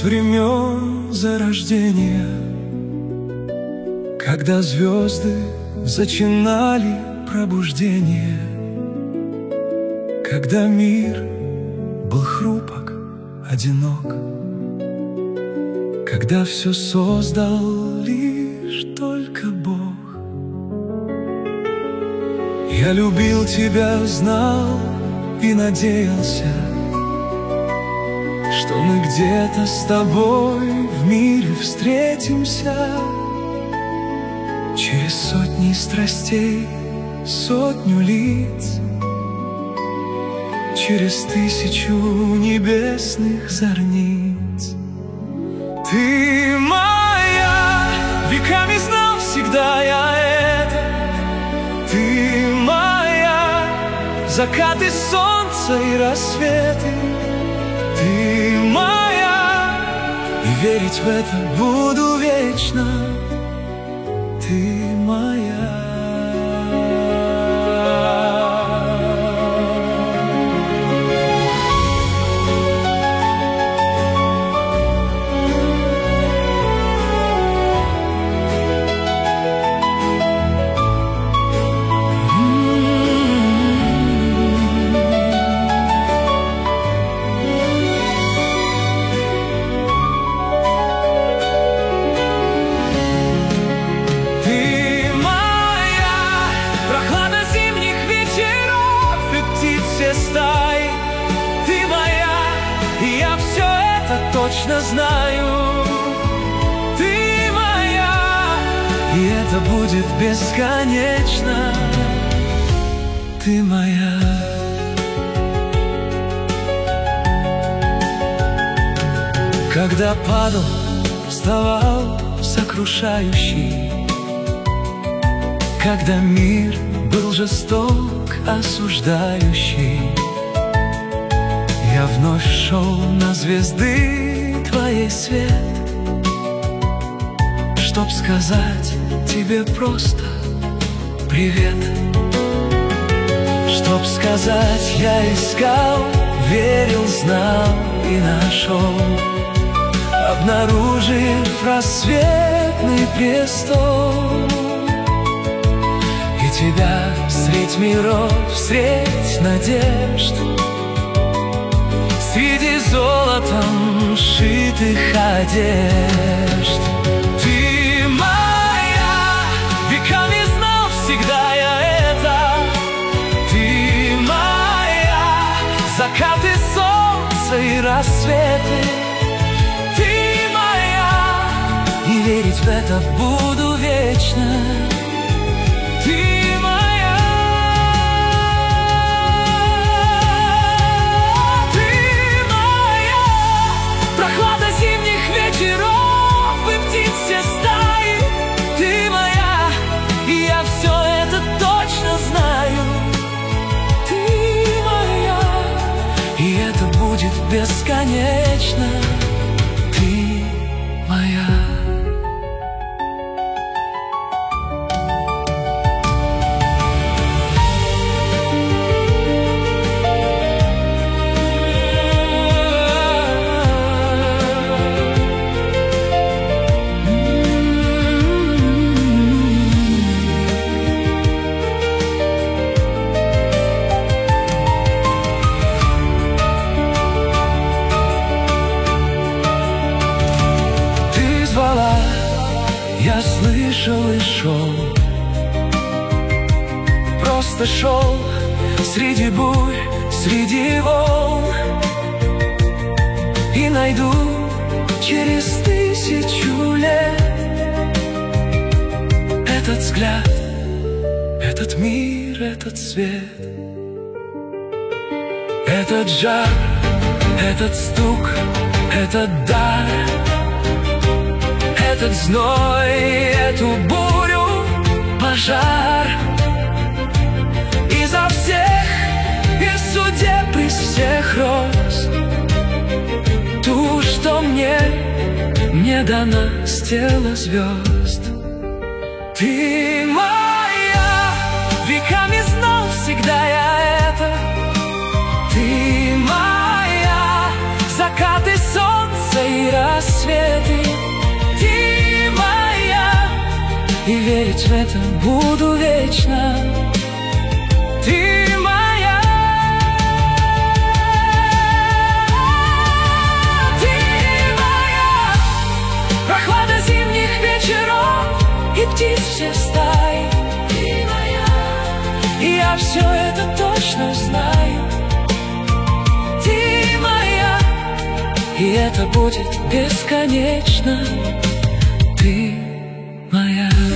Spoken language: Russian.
времен зарождения, когда звезды зачинали пробуждение, когда мир был хрупок, одинок, когда все создал лишь только Бог. Я любил тебя, знал и надеялся, что мы где-то с тобой в мире встретимся. Через сотни страстей, сотню лиц, через 1000 небесных зорниц. Ты моя, веками знал всегда я это. Ты моя, закаты солнца и рассветы. Ты моя, и верить в это буду вечно. Ты моя. Ты моя, и я все это точно знаю. Ты моя, и это будет бесконечно. Ты моя. Когда падал, вставал сокрушающий, когда мир был жесток, осуждающий, я вновь шел на звезды твоей свет, чтоб сказать тебе просто привет. Чтоб сказать, я искал, верил, знал и нашел, обнаружив рассветный престол. И тебя средь миров, средь надежд, среди золотом шитых одежд. Ты моя, веками знал всегда я это. Ты моя, закаты солнца и рассветы. Ты моя, и верить в это буду вечно. Ты моя. Ты моя, прохлада зимних вечеров и птиц все стаи. Ты моя, и я все это точно знаю. Ты моя, и это будет бесконечно. Ты моя. Я слышал и шел, просто шел среди бурь, среди волн, и найду через 1000 лет этот взгляд, этот мир, этот свет, этот жар, этот стук, этот дар, этот зной, эту бурю, пожар. Изо всех, из судеб, из всех роз, ту, что мне дана с тела звезд. Ты моя, веками знал всегда я это. Ты моя, закаты солнца и рассвет. рассветы. Ты моя, и верить в это буду вечно. Ты моя, ты моя, прохлада зимних вечеров и птиц все стаи. Ты моя, и я все это точно знаю. Ты моя, и это будет бесконечно. Ты моя.